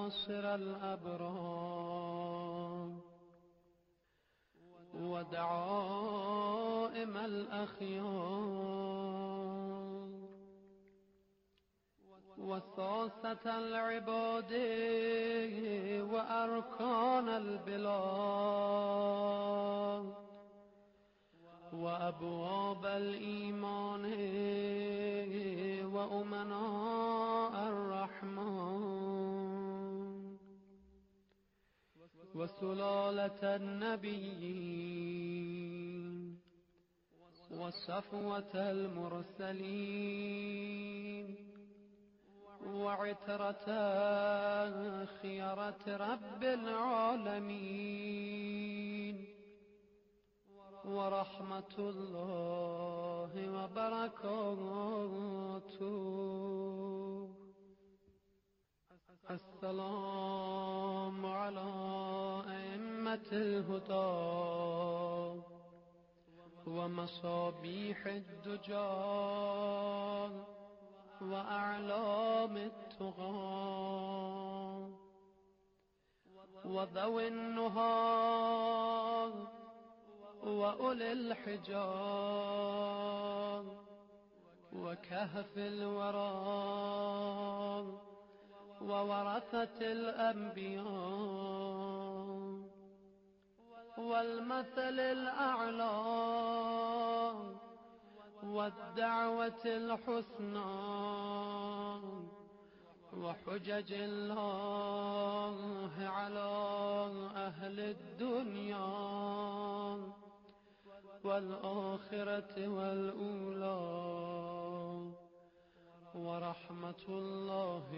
ناصر الأبرار ودعائم الأخيار وساسة العباد وأركان البلاد وأبواب الإيمان وأمناء الرحمن وسلالة النبيين وصفوة المرسلين وعترة خيرة رب العالمين ورحمة الله وبركاته. السلام على أئمة الهدى ومصابيح الدجى وأعلام التقى وذوي النهى وأولي الحجاب وكهف الورى وورثة الأنبياء والمثل الأعلى والدعوة الحسنى وحجج الله على أهل الدنيا والآخرة والأولى ورحمة الله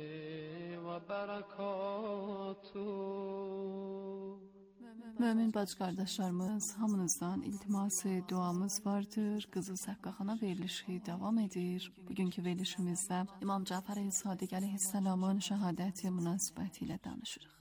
وبركاته. Mömin bacı qardaşlarımız, hamınızdan iltiması, duamız vardır. Qızıl Səqqaxana verilişi davam edir. Bugünkü verilişimizdə İmam Cəfər Sadiq əleyhissalamın şəhadəti münasibəti ilə danışırıq.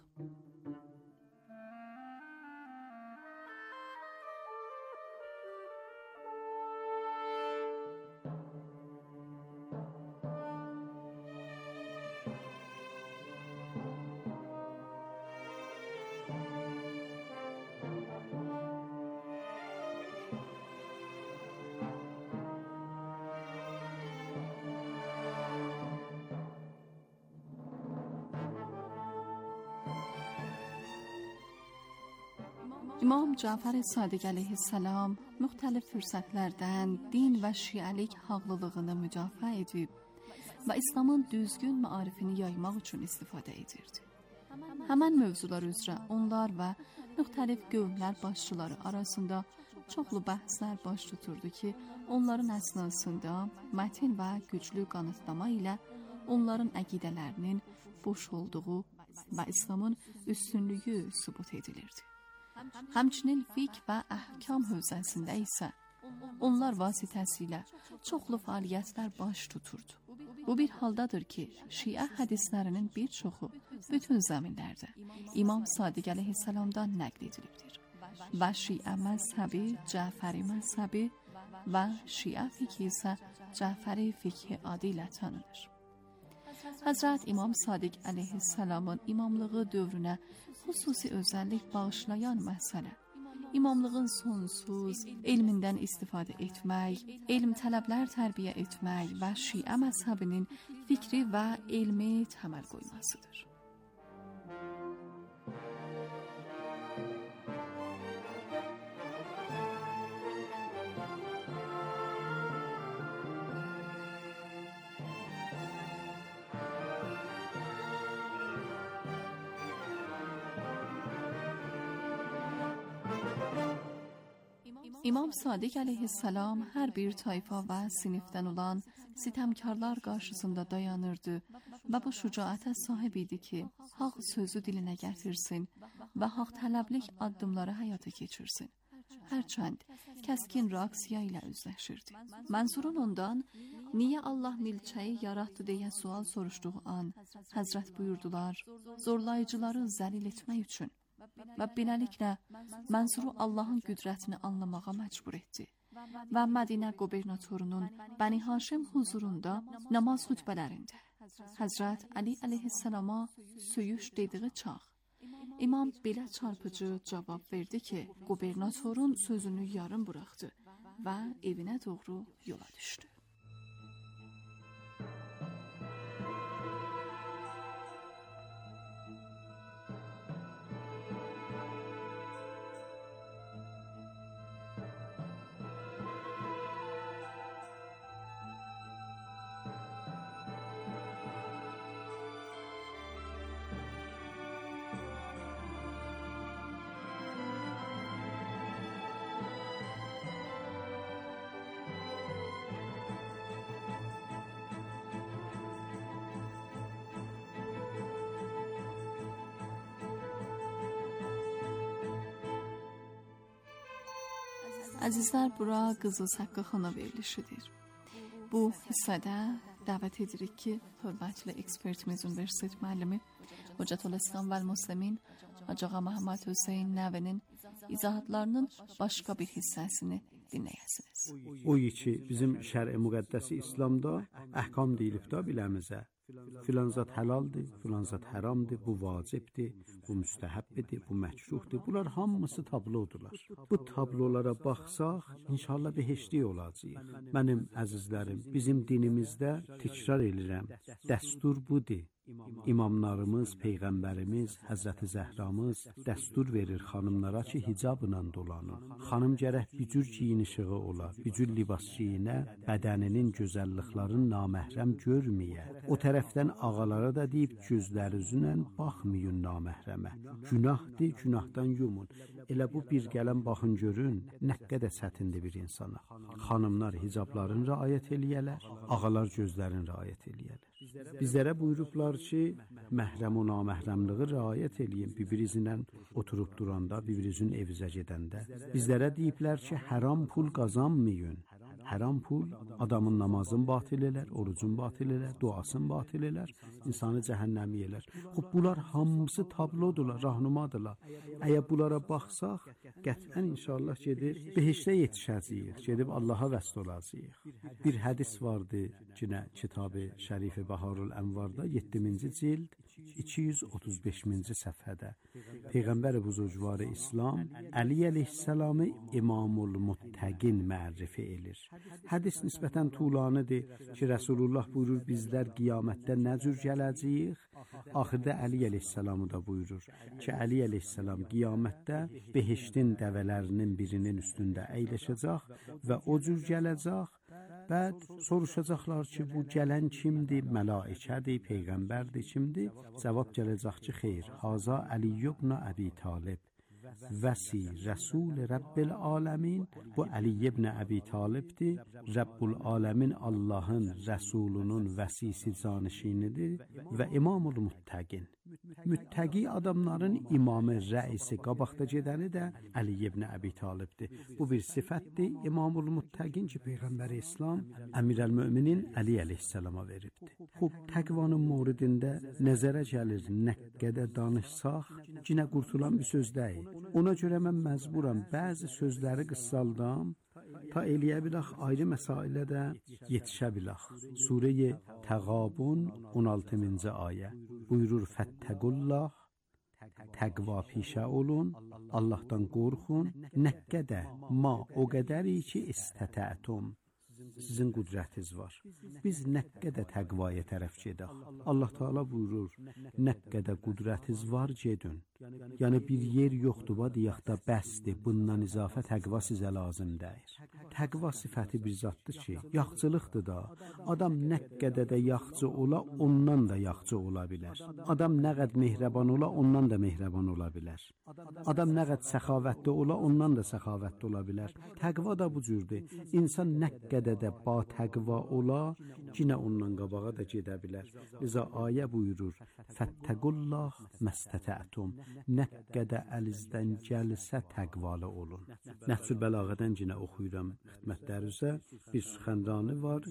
İmam Cəfər Sadiq əleyhissalam müxtəlif fürsətlərdən din və şiəlik haqlılığını müdafiə edib və İslamın düzgün maarifini yaymaq üçün istifadə edirdi. Həmən mövzular üzrə onlar və müxtəlif qövmlər başçıları arasında çoxlu bəhslər baş tuturdu ki, onların əsnasında mətin və güclü qanıtlama ilə onların əqidələrinin boş olduğu və İslamın üstünlüyü sübut edilirdi. Həmçinin fiqh və əhkam hövzəsində isə onlar vasitəsilə çoxlu fəaliyyətlər baş tuturdu. Bu bir haldadır ki, şiə hədislərinin bir çoxu bütün zəminlərdə İmam Sadiq əleyhissalamdan nəql edilibdir. Və şiə məzhəbi, Cəfəri məzhəbi və şiə fiqhi isə Cəfəri fiqhi adı ilə tanınır. Həzrət İmam Sadiq əleyhissalamın imamlığı dövrünə xüsusi özəllik bağışlayan məsələ, imamlığın sonsuz elmindən istifadə etmək, elm tələblər tərbiyə etmək və şiə məzhəbinin fikri və elmi təməl qoymasıdır. İmam Sadiq əleyhissalam hər bir tayfa və sinifdən olan sitəmkarlar qarşısında dayanırdı və bu şücaətə sahib idi ki, haqq sözü dilinə gətirsin və haqq tələblik addımları həyata keçirsin. Hərçənd kəskin reaksiya ilə üzləşirdi. Mənsurun ondan, niyə Allah milçəyi yaratdı deyə sual soruşduğu an, Həzrət buyurdular, zorlayıcıları zəlil etmək üçün. Və beləliklə Mənsuru Allahın qüdrətini anlamağa məcbur etdi və Mədinə qubernatorunun Bəni Haşim huzurunda namaz xütbələrində Həzrət Ali əleyhissalama söyüş dediği çağ. İmam belə çarpıcı cavab verdi ki, qubernatorun sözünü yarım buraxdı və evinə doğru yola düşdü. Əzizlər, bura Qızıl Səqqə xana verilişidir. Bu hissədə dəvət edirik ki, hörmətli ekspertimiz, universitet müəllimi Hocətülislam və Müslimin Hacı Ağa Məhəmməd Hüseyn Nəvinin izahatlarının başqa bir hissəsini dinləyəsiniz. O ki, bizim şər-i müqəddəsi İslamda əhkam deyilibdə biləmizə. Filan zat həlaldır, filan zat haramdır, bu vacibdir, bu müstəhəbbidir, bu məkruhdur. Bunlar hamısı tablodurlar. Bu tablolara baxsaq, inşallah behiştlik olacağıq. Mənim əzizlərim, bizim dinimizdə təkrar edirəm, dəstur budur. İmamlarımız, Peyğəmbərimiz, Həzrəti Zəhramız dəstur verir xanımlara ki, hicabla dolanın. Xanım gərək bücür giyinişiği ola, bücür libas giyinə, bədəninin gözəlliklərini naməhrəm görməyə. O tərəfdən ağalara da deyib, gözlərinizlə baxmayın naməhrəmə. Günahdır, günahdan yumun. Elə bu bir gələn baxın görün, nə qədər çətindir bir insana. Xanımlar hicablarını riayət eləyələr, ağalar gözlərini riayət eləyələr. Bizlərə buyurublar ki, məhrəm o naməhrəmliği riayət eləyin, bir-birinizlə oturub duranda, bir-birinizin evizə gedəndə. Bizlərə deyiblər ki, haram pul qazanmayın. Haram pul adamın namazını batil elər, orucunu batil elər, duasını batil elər, insanı cəhənnəmi elər. Bunlar hamısı tablodurlar, rahnumadırlar. Əgər bunlara baxsaq, qətlən inşallah gedib behiştə yetişəcəyik, gedib Allaha vəsl olacağıq. Bir hədis vardı, yine Kitab-ı Şərif-i Baharul Ənvarda 7-ci cild 235-ci səfhədə Peyğəmbər buzurgvarı İslam Əli əleyhissalamı İmamul Muttəqin mərrifi elir. Hədis nisbətən tulanıdır ki, Rəsulullah buyurur, bizlər qiyamətdə nə cür gələcəyik? Axırda Əli əleyhissalamı da buyurur ki, Əli əleyhissalam qiyamətdə behiştin dəvələrinin birinin üstündə əyləşəcək və o cür gələcək. Bəd soruşacaqlar ki, bu gələn kimdir? Mələikədir, Peyğəmbərdir, kimdir? Cavab gələcək ki, xeyr, Haza Əli ibn Əbi Talib vəsi Rəsul Rəbbil Aləmin. Bu Əli ibn Əbi Talibdir. Rəbbul Aləmin Allahın Rəsulunun vəsisi canişinidir və İmamul Muttəqin. Müttəqi adamların imamı, rəisi, qabaqda gedəni də Əli ibn Əbi Talibdir. Bu bir sifətdir. İmamul Muttəqin ki, Peyğəmbər İslam Əmirəl-Möminin Əli əleyhissalama veribdir. Təqvanın mövridində nəzərə gəlir, nə qədər danışsaq, yenə qurtulan bir söz deyil. Ona görə mən məcburam bəzi sözləri qıssaldam, ta eləyə bilək ayrı məsailə də yetişə bilək. Surə-i Təğabun 16-cı ayə buyurur, Fəttəqullah, təqva pişə olun, Allahdan qorxun, nə qədər, ma o qədəri ki, istətətum. Sizin qüdrətiniz var. Biz nə qədər təqvaya tərəf gedək. Allah Teala buyurur, nə qədər qüdrətiniz var, gedin. Yəni bir yer yoxdur, deyək da bəsdir, bundan izafə təqva sizə lazım deyir. Təqva sifəti bir zatdır ki, yaxçılıqdır da. Adam nə qədər də yaxçı ola, ondan da yaxçı ola bilər. Adam nə qədər mehrəban ola, ondan da mehrəban ola bilər. Adam nə qədər səxavətli ola, ondan da səxavətli ola bilər. Təqva da bu cürdür. İnsan nə qədər də ba təqva ola, yenə ondan qabağa da gedə bilər. Liza ayə buyurur, Fəttəqullah məstətətum. Nə qədər əlinizdən gəlsə təqvalı olun. Nəhcül Bəlağədən yenə oxuyuram xidmətlərinizə. Bir süxəndanı var,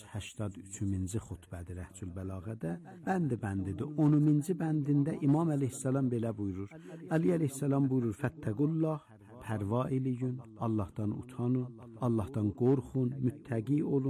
183-cü xutbədir Nəhcül Bəlağədə. Bəndidir. 10-cu bəndində İmam əleyhissalam belə buyurur. Əli əleyhissalam buyurur, Fəttəqullah, pərva eləyin, Allahdan utanın, Allahdan qorxun, müttəqi olun.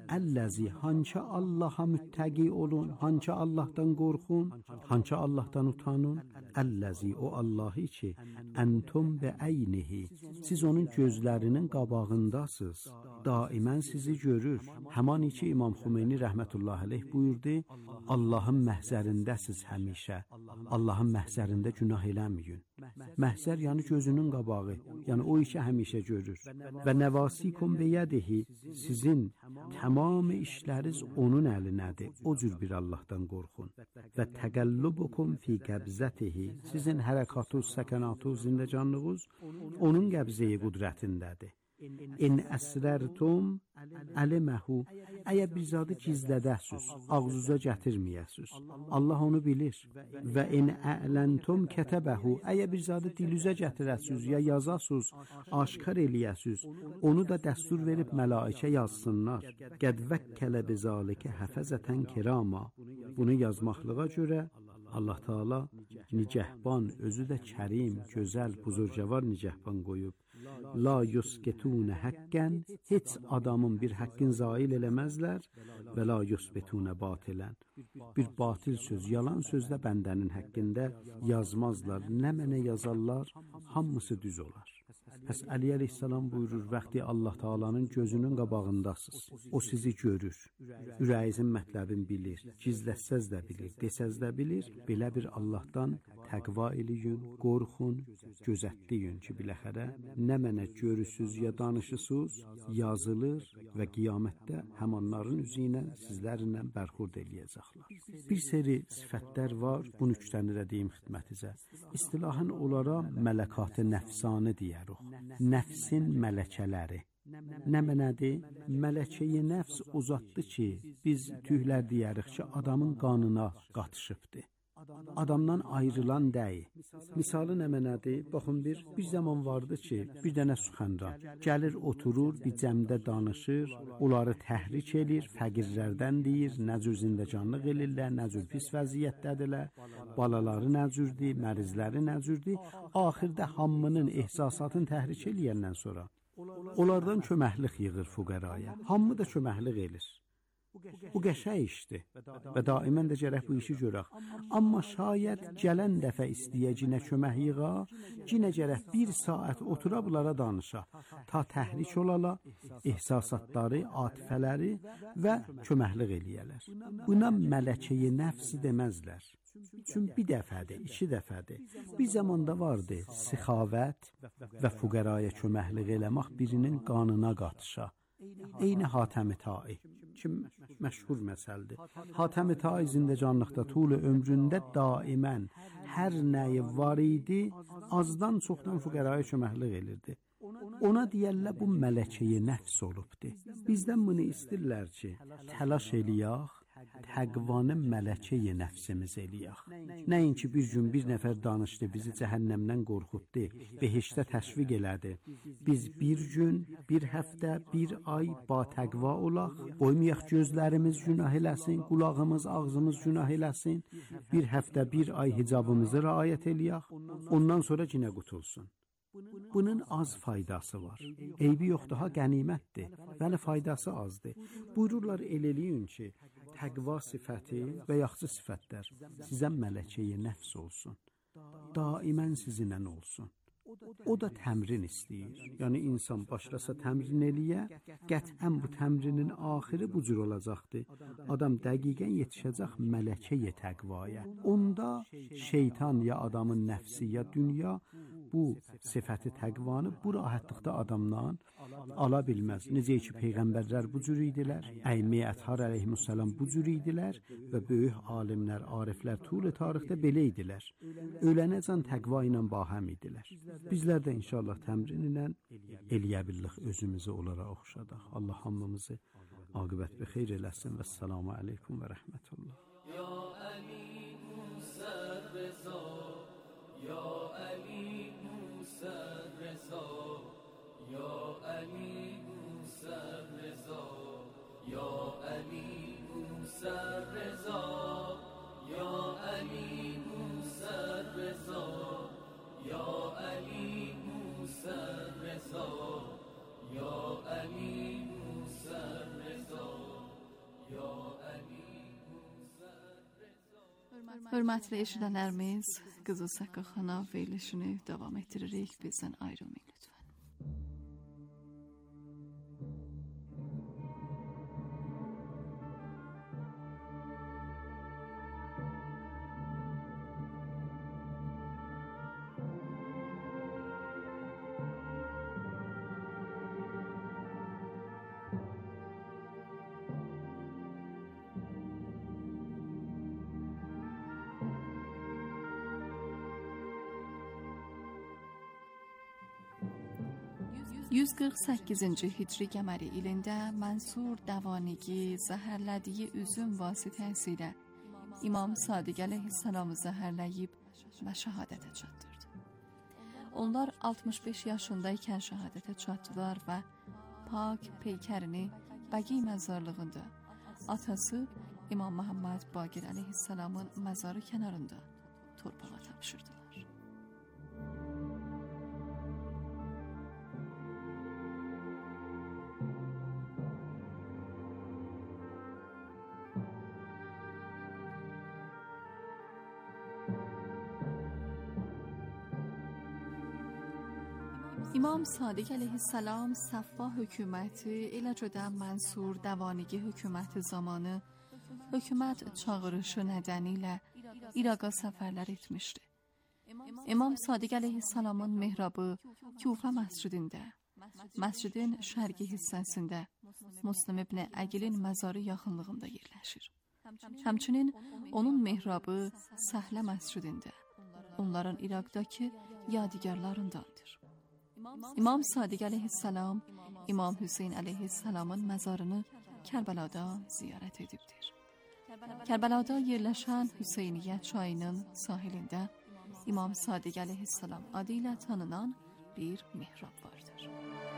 Əlləzi, hança Allaha müttəqi olun, hança Allahdan qorxun, hança Allahdan utanın. Əlləzi, o Allahı ki, əntum və əynihi, siz onun gözlərinin qabağındasınız, daimən sizi görür. Həman ki İmam Xümeyni rəhmətullahi aleyh buyurdu, Allahın məhzərindəsiz həmişə, Allahın məhzərində günah eləməyin. Məhzər yəni gözünün qabağı, yəni o işi həmişə görür. Və nəvasikum biyədihi, sizin tamam işləriz onun əlinədir. O cür bir Allahdan qorxun. Və təqəllubukum fi qəbzətihi, sizin hərəkatınız, səkanatınız, zindəcanlığınız onun qəbzəyi qudrətindədir. İn əsrərtum əliməhu, əgər bir zadı gizlədəsiz, ağzuza gətirməyəsiz, Allah onu bilir. Və in ələntum kətəbəhu, əgər bir zadı dilüzə gətirəsiz, ya yazasız, aşkar eləyəsiz, onu da dəstur verib mələikə yazsınlar. Qəd vəkkələ bizalikə həfəzətən kirama, bunu yazmaqlığa görə Allah Teala nicəhban, özü də kərim, gözəl, buzurcavar nicəhban qoyub. La yusketune haqqan, heç adamın bir haqqın zail eləməzlər və la yusbetune batilən. Bir batil söz, yalan sözlə bəndənin haqqında yazmazlar. Nə mənə yazarlar, hamısı düz olar. Pəs Əli əleyhissalam buyurur, vaxtı Allah Taala'nın gözünün qabağındasınız. O sizi görür. Ürəyinizin mətləbini bilir. Gizlətsəz də bilir, desəz də bilir. Belə bir Allahdan təqva eləyin, qorxun, gözətləyin ki, biləxərə nə mənə görürsüz ya danışırsınız, yazılır və qiyamətdə həmanların üzünə sizlərlə bərxurd eləyəcəklər. Bir seri sifətlər var, bu nüktəni də deyim xidmətinizə. İstilahən onlara mələkat-ı nəfsani deyərik. Nəfsin mələkələri. Nə mənədir? Mələkəyi nəfs o zatdır ki, biz tühlər deyərik ki, adamın qanına qatışıbdır. Adamdan ayrılan deyil. Misalı nə mənədir? Baxın, bir zaman vardı ki, bir dənə suxəndan gəlir, oturur, bir cəmdə danışır, onları təhrik edir, fəqirlərdən deyir, nə cür zindəcanlıq elirlər, nə cür pis vəziyyətdədirlər, balaları nə cürdür, mərizləri nə cürdür. Axırda hamının ehsasatını təhrik eləyəndən sonra onlardan köməklik yığır fuqaraya. Hamı da köməklik elir. Bu qəşəng işdir və daimən də gərək bu işi görək. Amma şayət gələn dəfə istəyəcinə kömək yığa, cinə gərək bir saat otura bunlara danışa, ta təhrik olala, ehsasatları, atifələri və köməklik eləyələr. Buna mələkəyi nəfsi deməzlər. Çünki bir dəfədir, 2 dəfədir. Bir zamanda vardı, sixavət və fuqaraya köməklik eləmək birinin qanına qatışa. Eyni Hatəm-i Tai ki, məşhur məsəldir. Hatəm-i Tai zindəcanlıqda tulu ömründə daimən hər nəyi var idi, azdan çoxdan fuqaraya köməklik elirdi. Ona deyərlər bu mələkəyi nəfs olubdur. Bizdən bunu istəyirlər ki, təlaş eləyək, təqvanı mələkəyi nəfsimiz eləyək. Nəinki bir gün bir nəfər danışdı, bizi cəhənnəmdən qorxutdu, behişdə təşviq elədi. Biz bir gün, bir həftə, bir ay ba təqva olaq, qoymayaq gözlərimiz günah eləsin, qulağımız, ağzımız günah eləsin, bir həftə, bir ay hicabımızı rəayət eləyək, ondan sonra cinə qutulsun. Bunun az faydası var. Eybi yoxdur, ha qənimətdir, bəli faydası azdır. Buyururlar eləyin ki, təqva sifəti və yaxşı sifətlər sizə mələkəyi nəfs olsun. Daimən sizinlə olsun. O da təmrin istəyir. Yəni insan başlasa təmrin eləyə, qətən bu təmrinin axırı bu cür olacaqdır. Adam dəqiqən yetişəcək mələkəyi təqvaya. Onda şeytan ya adamın nəfsi ya dünya bu sifəti təqvanı bu rahatlıqda adamdan ala bilməz. Necə ki peyğəmbərlər bu cür idilər, Əymi Ətər əleyhissalam bu cür idilər və böyük alimlər, ariflər tülə tarixdə belə idilər. Ölənəcən təqva ilə bahəm idilər. Bizlər də inşallah təmrin ilə eləyə bildik özümüzü onlara oxşadaq. Allah hamımızı aqibət bi xeyr eləsin və səlamu aleykum və rəhmətullah. Ya Əli Musa Rəza, Ya Əli Musa Rəza, Ya Əli Musa Rəza, Ya Əli Musa Rəza, Ya Əli Musa Rəza, Ya Əli Musa Rəza, Ya Əli Musa Rəza. Hörmətli eşidənlərimiz, Qızıl Saqqa Xana verilişini davam ettiririk. Bizdən ayrılmayın lütfen. %148-ci Hicri qəməri ilində Mənsur Dəvanigi zəhərlədiyi üzüm vasitəsilə İmam Sadiq əleyhissalamı zəhərləyib və şəhadətə çatdırdı. Onlar 65 yaşındaykən şəhadətə çatdılar və pak peykərini Bəqi məzarlığında atası İmam Məhəmməd Baqir əleyhissalamın məzarı kənarında torpağa tapşırdılar. İmam Sadiq əleyhissalam Səffa hökuməti, eləcə də Mənsur Dəvanigi hökuməti zamanı hökumət çağırışı nədənilə İraqa səfərlər etmişdi. İmam Sadiq əleyhissalamın mehrabı Kufə məscidində, məscidin şərqi hissəsində Muslim ibn Əqilin məzarı yaxınlığında yerləşir. Həmçinin onun mehrabı Səhlə məscidində, onların İraqdakı yadigarlarındandır. İmam Sadiq əleyhissalam İmam Hüseyn əleyhissalamın məzarını Kərbəlada ziyarət edibdir. Kərbəlada yerləşən Hüseyniyyə çayının sahilində İmam Sadiq əleyhissalam adı ilə tanınan bir mihrab vardır.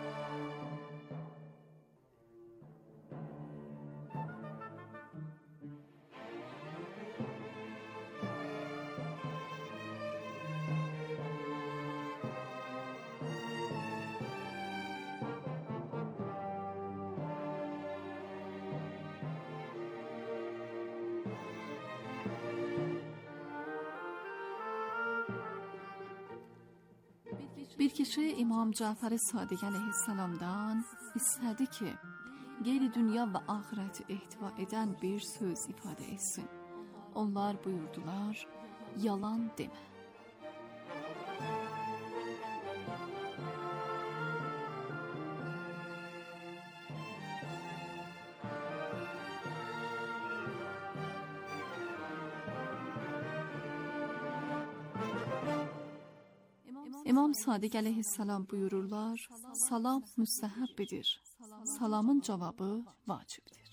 Bir kişi İmam Cəfər Sadiq əleyhissalamdan istədi ki, qeyri-dünya və axirəti ehtiva edən bir söz ifadə etsin. Onlar buyurdular, yalan demə. İmam Sadiq əleyhissalam buyururlar, salam müstəhəbbidir, salamın cavabı vacibdir.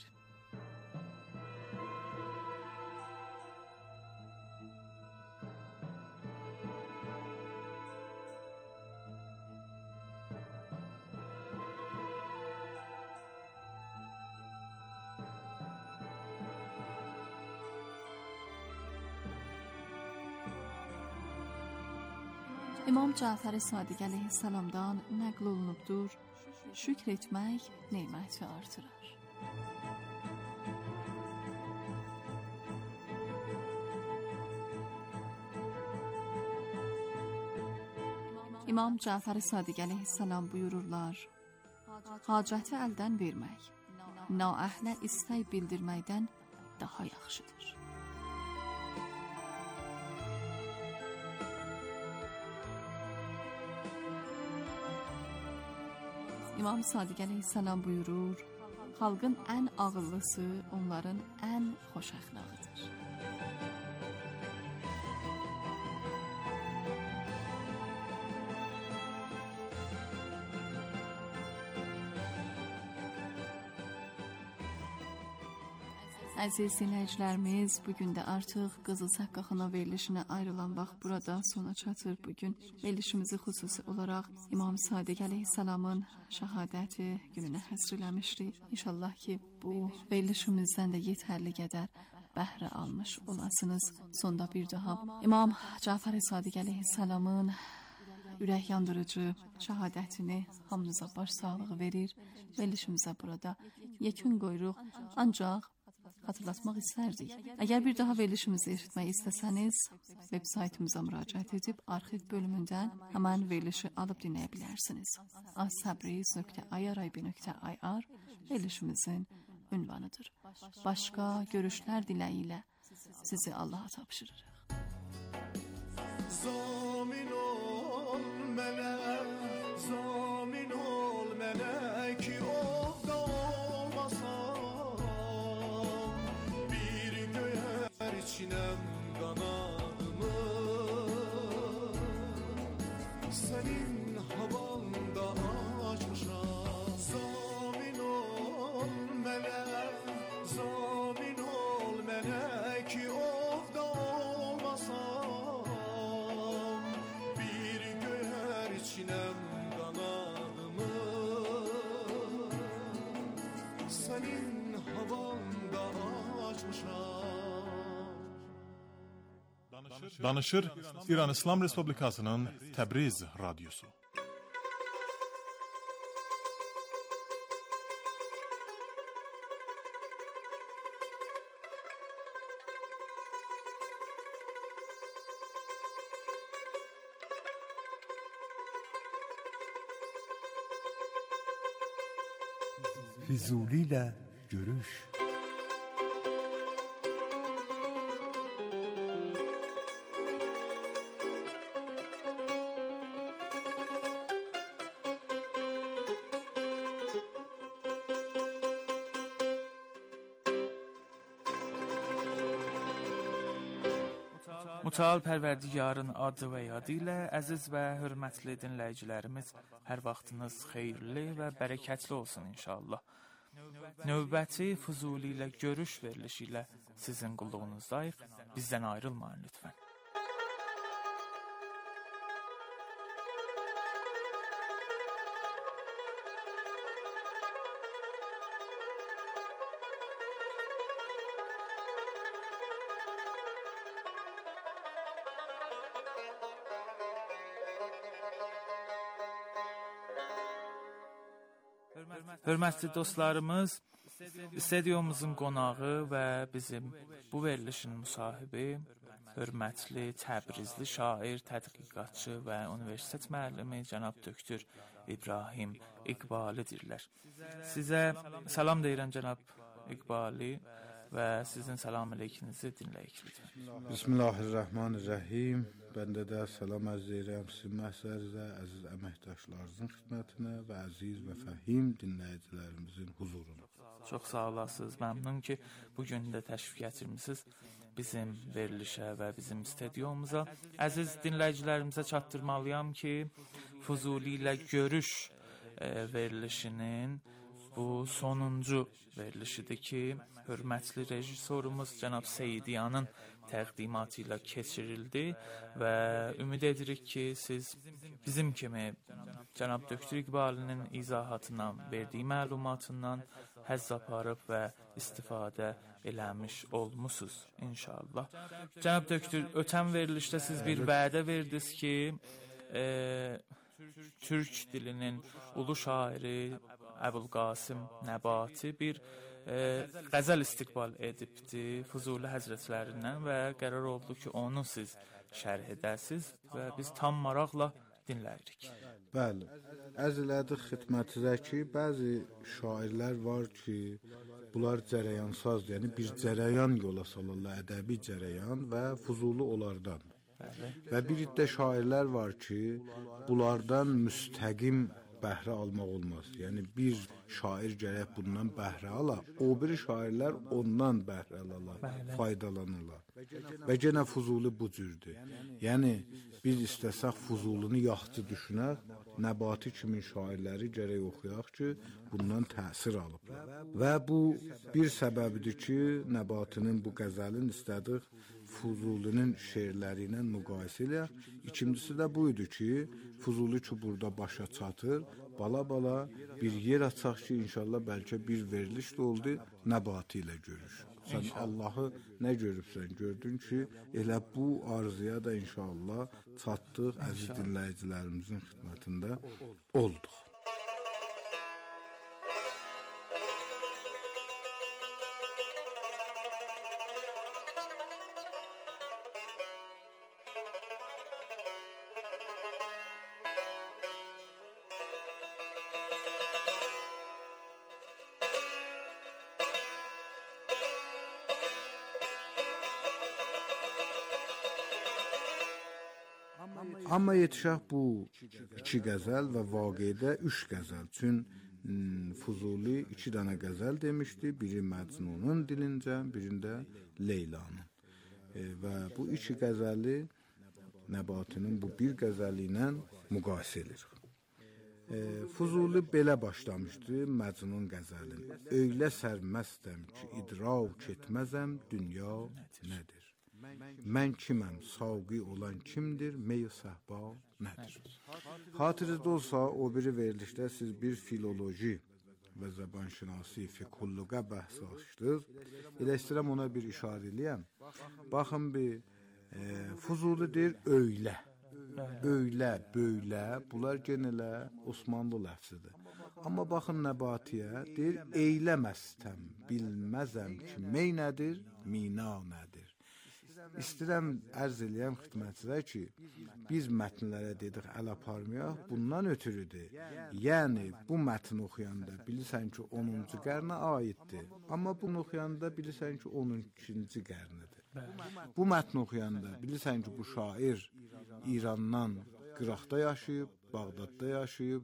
İmam Cəfər Sadiq əleyhissalamdan nəql olunubdur, şükr etmək neməti artırar. İmam Cəfər Sadiq əleyhissalam buyururlar, hacəti əldən vermək, naəhlə istək bildirməkdən daha yaxşıdır. İmam Sadiq əleyhissalam buyurur, xalqın ən ağıllısı onların ən xoş əxlaqıdır. Əziz dinləyicilərimiz, bugün də artıq Qızıl Saqqa Xana verilişinə ayrılan vaxt burada sona çatır. Bugün verilişimizi xüsusi olaraq İmam Sadiq əleyhissalamın şəhadəti gününə həsr eləmişdik. İnşallah ki, bu verilişimizdən də yetərli qədər bəhrə almış olasınız. Sonda bir daha İmam Cəfər Sadiq əleyhissalamın ürək yandırıcı şəhadətini hamınıza baş sağlığı verir. Verilişimizə burada yekun qoyuruq. Ancaq xatırlatmaq istərdik. Əgər bir daha verilişimizi eşitmək istəsəniz, veb saytımıza müraciət edib arxiv bölümündən həmən verilişi alıb dinləyə bilərsiniz. aztabriz.irib.ir verilişimizin ünvanıdır. Başqa görüşlər diləyi ilə sizi Allaha tapşırırıq. Zamin ol melek, zamin ol melek, ofda olmasam bir göğer içinem kanadımı, senin havanda açmışam. Zamin ol melek, zamin ol melek, ofda olmasam bir göğer içinem kanadımı, senin havanda açmışam. Danışır İran İslam Respublikasının Təbriz Radyosu. Füzuli ile görüş. Mütəal Pərverdigarın adı və yadı ilə əziz və hörmətli dinləyicilərimiz, hər vaxtınız xeyirli və bərəkətli olsun inşallah. Növbəti Füzuli ilə görüş verilişi ilə sizin qulluğunuzdayıq. Bizdən ayrılmayın lütfən. Hörmətli dostlarımız, stüdyomuzun qonağı və bizim bu verilişin müsahibi, hörmətli Təbrizli şair, tədqiqatçı və universitet müəllimi cənab doktor İbrahim İqbalidirlər. Sizə salam deyirəm cənab İqbali və sizin salam aleykinizi dinləyik lütfən. Bismillahirrahmanirrahim. Bəndə də salam ərz edirəm sizin məhzərinizə, əziz əməkdaşlarınızın xidmətinə və əziz və fəhim dinləyicilərimizin huzuruna. Çox sağ olasınız. Məmnun ki, bugün də təşrif gətirmisiniz bizim verilişə və bizim stüdyomuza. Əziz dinləyicilərimizə çatdırmalıyam ki, Füzuli ilə görüş verilişinin bu sonuncu verilişidir ki, hörmətli rejissorumuz cənab Seydiyanın təqdimatı ilə keçirildi və ümid edirik ki, siz bizim kimi cənab doktor İqbalinin izahatından, verdiyi məlumatından həzz aparıb və istifadə eləmiş olmusunuz inşallah. Cənab doktor, ötən verilişdə siz bir vədə verdiniz ki, Türk dilinin ulu şairi Əbülqasım Nəbati bir qəzəl istiqbal edibdi Füzuli həzrətlərindən və qərar oldu ki, onu siz şərh edəsiniz və biz tam maraqla dinləyirik. Bəli, ərz elədik xidmətinizə ki, bəzi şairlər var ki, bunlar cərəyansazdır, yəni bir cərəyan yola salırlar, ədəbi cərəyan və Füzuli onlardan. Və bir iddə şairlər var ki, bunlardan müstəqim bəhrə almaq olmaz. Yəni bir şair gərək bundan bəhrə ala, o biri şairlər ondan bəhrə alarlar, faydalanırlar. Və yenə Füzuli bu cürdür. Yəni biz istəsək Füzulini yaxşı düşünək, Nəbati kimi şairləri gərək oxuyaq ki, bundan təsir alıblar. Və bu bir səbəbidir ki, Nəbatinin bu qəzəlin istədik Füzulinin şeirləri ilə müqayisə eləyək. İkincisi də bu idi ki, Füzuli ki burada başa çatır, bala-bala bir yer açaq ki, inşallah bəlkə bir veriliş də oldu, Nəbati ilə görüş. Sən Allahı nə görübsən, gördün ki, elə bu arzuya da inşallah çatdıq, əziz dinləyicilərimizin xidmətində olduq. Amma yetişək bu 2 qəzəl və vaqiədə 3 qəzəl. Çün Fuzuli 2 dənə qəzəl demişdi. Biri Məcnunun dilincə, birində Leylanın. Və bu 2 qəzəli Nəbatinin bu 1 qəzəli ilə müqayisə edir. Fuzuli belə başlamışdı Məcnun qəzəlin. Öylə sərməstəm ki, idrak etməzəm dünya nədir? Mən kiməm, savqi olan kimdir, mey-i səhba nədir? Xatirinizdə olsa, o biri verilişdə siz bir filoloji və zəbanşünasi, fiqhulluqa bəhs açdınız. Elə istəyirəm ona bir işarə eləyəm. Baxın bir, Fuzuli deyir öylə. Öylə, böylə, bunlar genələ Osmanlı ləfzidir. Amma baxın Nəbatiyə, deyir eyləməstəm, bilməzəm ki, mey nədir, mina nədir? İstəyirəm ərz eləyəm xidmətçilərə ki, biz mətnlərə dedik əl aparmayaq, bundan ötürüdür. Yəni, bu mətni oxuyanda bilirsən ki, 10-cu qərnə aiddir. Amma bunu oxuyanda bilirsən ki, 12-ci qərnidir. Bu mətni oxuyanda bilirsən ki, bu şair İrandan Qıraqda yaşayıb, Bağdadda yaşayıb,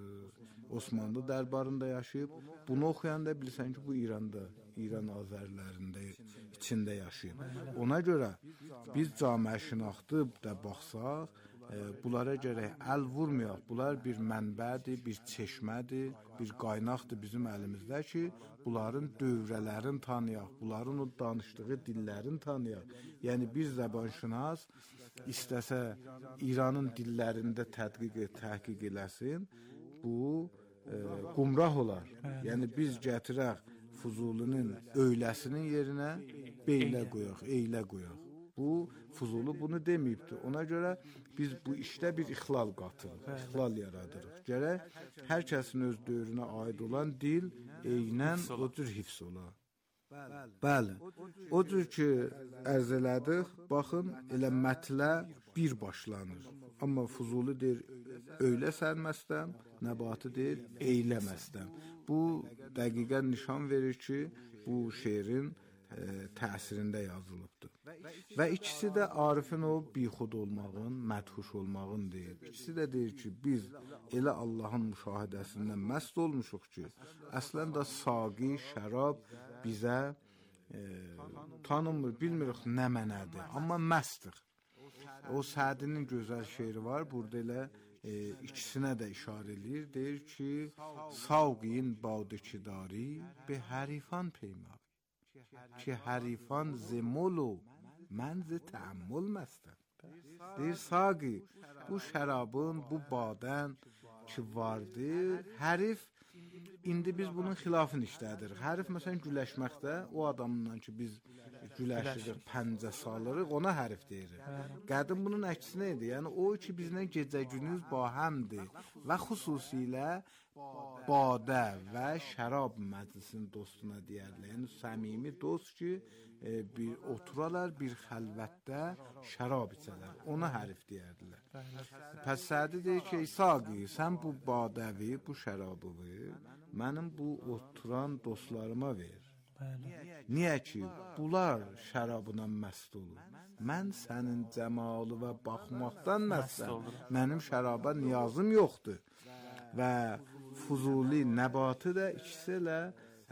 Osmanlı dərbarında yaşayıb. Bunu oxuyanda bilirsən ki, bu İranda, İran azərlərində içində yaşayıb. Ona görə biz camiə şinaxtı da baxsaq, bunlara gərək əl vurmayaq. Bunlar bir mənbədir, bir çeşmədir, bir qaynaqdır bizim əlimizdə ki, bunların dövrələrini tanıyaq, bunların o danışdığı dillərini tanıyaq. Yəni bir zəbanşünas istəsə İranın dillərində təhqiq eləsin, bu qumrah olar. Yəni biz gətirək Fuzulinin öyləsinin yerinə beylə qoyaq, eylə qoyaq. Bu, Fuzuli bunu deməyibdir. Ona görə biz bu işdə bir ixlal qatırıq, ixlal yaradırıq. Gərək hər kəsin öz dövrünə aid olan dil eynən o cür hifz olar. Bəli, o cür ki, ərz elədik, baxın, elə mətlə bir başlanır. Amma Fuzuli deyir, öylə sərməstəm, Nəbati deyir, eyləməstəm. Bu, dəqiqən nişan verir ki, bu şeirin təsirində yazılıbdır. Və ikisi də Arifin o bixud olmağın, mədhuş olmağın deyir. İkisi də deyir ki, biz elə Allahın müşahidəsindən məst olmuşuq ki, əslən də saqi, şərab bizə tanınmır, bilmirik nə mənədir, amma məstdir. O Sədinin gözəl şeiri var, burada elə ikisinə də işarə edir. Deyir ki, savqiyin badikidari be hərifan peymab. Ki hərifan zemolu, mən zi təəmmül məstəm. Deyir, saqi, bu şərabın, bu badən ki vardı, hərif, indi biz bunun xilafını işlədirik. Hərif, məsələn, güləşməkdə, o adamla ki, biz güləşirik, pəncə salırıq, ona hərif deyirik. Qədim bunun əksinə idi, yəni o ki, bizlə gecə-günüz bahəmdir və xüsusilə badə və şərab məclisinin dostuna deyərlər. Yəni, səmimi dost ki, oturarlar bir xəlvətdə şərab içərlər. Ona hərif deyərdilər. Pəs Sədi deyir ki, Saqi, sən bu badəvi, bu şərabı mənim bu oturan dostlarıma ver. Niyə ki, bunlar şərabına məst olur. Mən sənin cəmalı və baxmaqdan məstəm. Mənim şəraba niyazım yoxdur. Və Fuzuli, Nəbati də ikisi ilə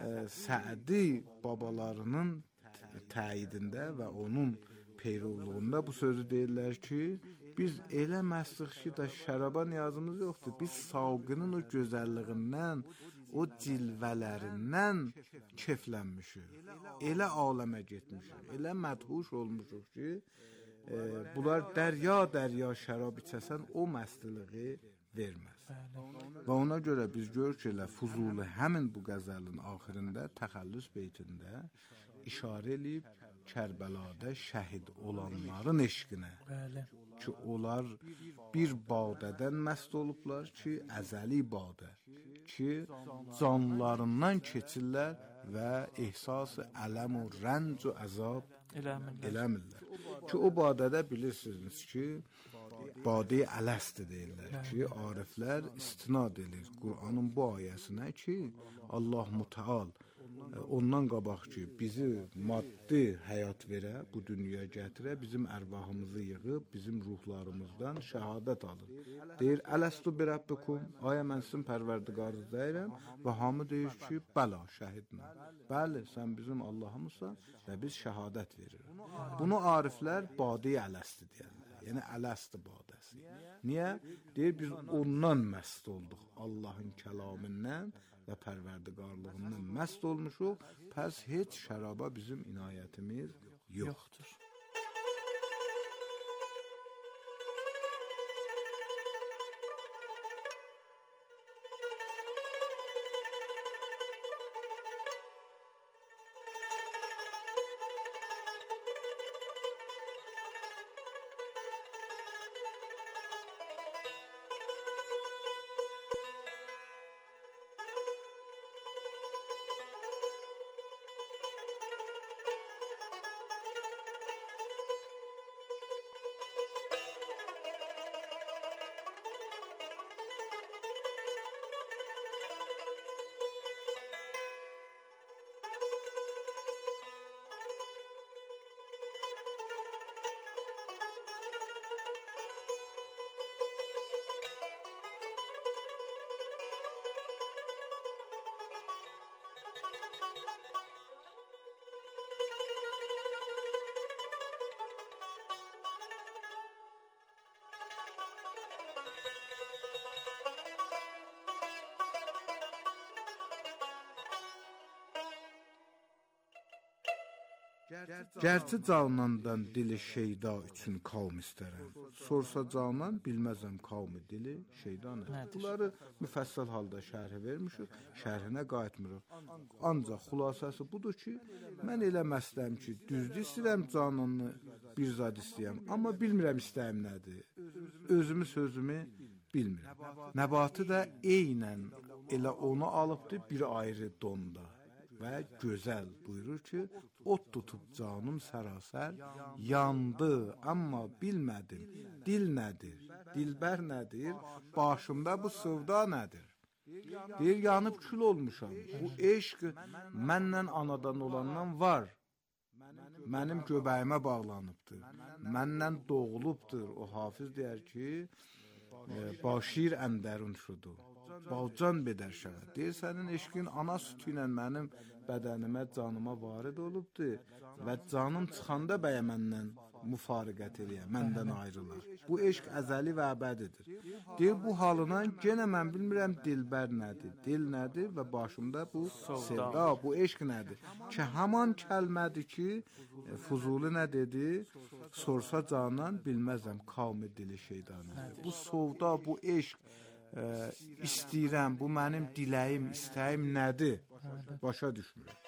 Sədi babalarının təyidində və onun peyrovluğunda bu sözü deyirlər ki, biz elə məsıq ki, da şəraba niyazımız yoxdur. Biz savqının o gözəlliğindən, o cilvələrindən keflənmişik. Elə aləmə getmişik, elə mədhuş olmuşuq ki, bunlar dərya şərab içəsən o məstiliği verməz. Və ona görə biz görürük ki, Fuzuli həmin bu qəzəlin axirində, təxəllüs beytində işarə eləyib Kərbəlada şəhid olanların eşqinə. Ki, onlar bir badədən məst olublar ki, əzəli badə. Ki, canlarından keçirlər və ehsas-ı ələm و rənc و əzab eləmirlər. Ki, o badədə bilirsiniz ki, badə-i ələsdir deyirlər ki, ariflər istinad edir Qur'anın bu ayəsinə ki, Allah Müteal ondan qabaq ki, bizi maddi həyat verə, bu dünyaya gətirə, bizim ərvahımızı yığıb, bizim ruhlarımızdan şəhadət alır. Deyir, ələstu bi rabbikum, aya mən sizin pərverdigarınız deyirəm və hamı deyir ki, bəla, şəhidnə. Bəli, sən bizim Allahımızsan və biz şəhadət veririk. Bunu ariflər badi ələsti deyərlər. Yəni ələsti badəsi. Niyə? Deyir, biz ondan məst olduq. Allahın kəlamından və pərverdigarlığından məst olmuşuq, pəs heç şəraba bizim inayətimiz yoxdur. Gerçi canandan dili şeyda üçün kavm istərəm. Sorsa canan bilməzəm kavmi dili şeydan. Bunları müfəssəl halda şərhi vermişik, şərhinə qayıtmırıq. Ancaq xülasəsi budur ki, mən elə məsləm ki, düzdür istəyirəm cananını bir zad istəyəm, amma bilmirəm istəyim nədir. Özümü sözümü bilmirəm. Nəbatı da eynən elə onu alıbdır bir ayrı donda. Və gözəl buyurur ki, ot tutub canım sərasər, yandı, amma bilmədim, dil nədir, dilbər nədir, başımda bu sevda nədir? Deyir, yanıb kül olmuşam, bu eşq məndən anadan olandan var, mənim göbəyimə bağlanıbdır, məndən doğulubdur, o hafiz deyər ki, başir əndərun şudu. Balcan bedər şəvət. Deyir, sənin eşqin ana sütü ilə mənim bədənimə, canıma varid olubdur və canım çıxanda bəyə məndən müfariqət eləyə, məndən ayrılar. Bu eşq əzəli və əbədidir. Deyir, bu halına genə mən bilmirəm dilbər nədir, dil nədir və başımda bu sevda, bu eşq nədir. Ki, haman kəlmədir ki, Fuzuli nə dedi? Sorsa canan bilməzəm kavmi dili şeydanədir. Bu sevda, bu eşq istəyirəm, bu mənim diləyim, istəyim nədir? Başa düşmürəm.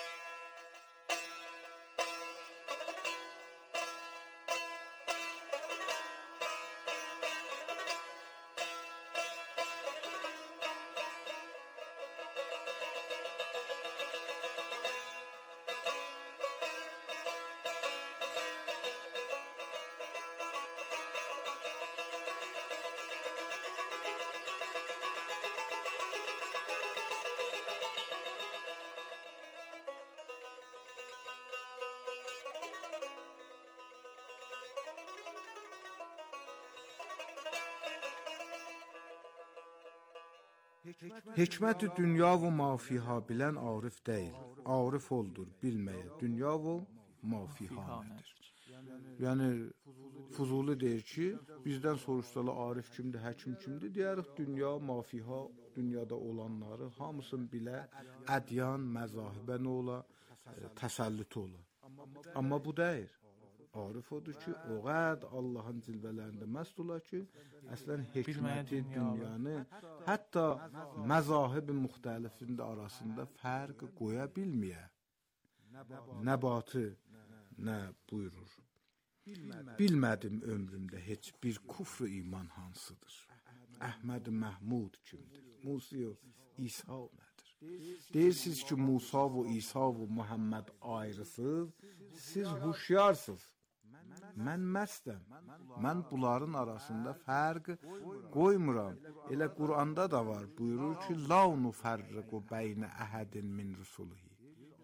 Hikmət-i dünya və mafiha bilən arif deyil. Arif oldur bilməyə dünya və mafiha nədir? Yəni, Fuzuli deyir ki, bizdən soruşsalı arif kimdir, həkim kimdir? Deyərik, dünya, mafiha, dünyada olanları hamısını bilə, ədyan, məzahibə nə ola, təsəllütü ola. Amma bu deyir. Arif odur ki, o qəd Allahın cilvələrində məst ola ki, əslən hikməti dünyanı, hətta məzahib-i müxtəlifində arasında fərq qoya bilməyə. Nəbatı nə buyurur? Bilmədim ömrümdə heç bir kufr iman hansıdır. Əhməd-i Məhmud kimdir? Musa İsa nədir? Deyirsiniz ki, Musa və İsa və Muhammed ayrısız, siz huşyarsınız. Mən məstəm. Mən bunların arasında fərq qoymuram. Elə Quranda da var. Buyurur ki, la nufərriqu beynə əhədin min rusulihi.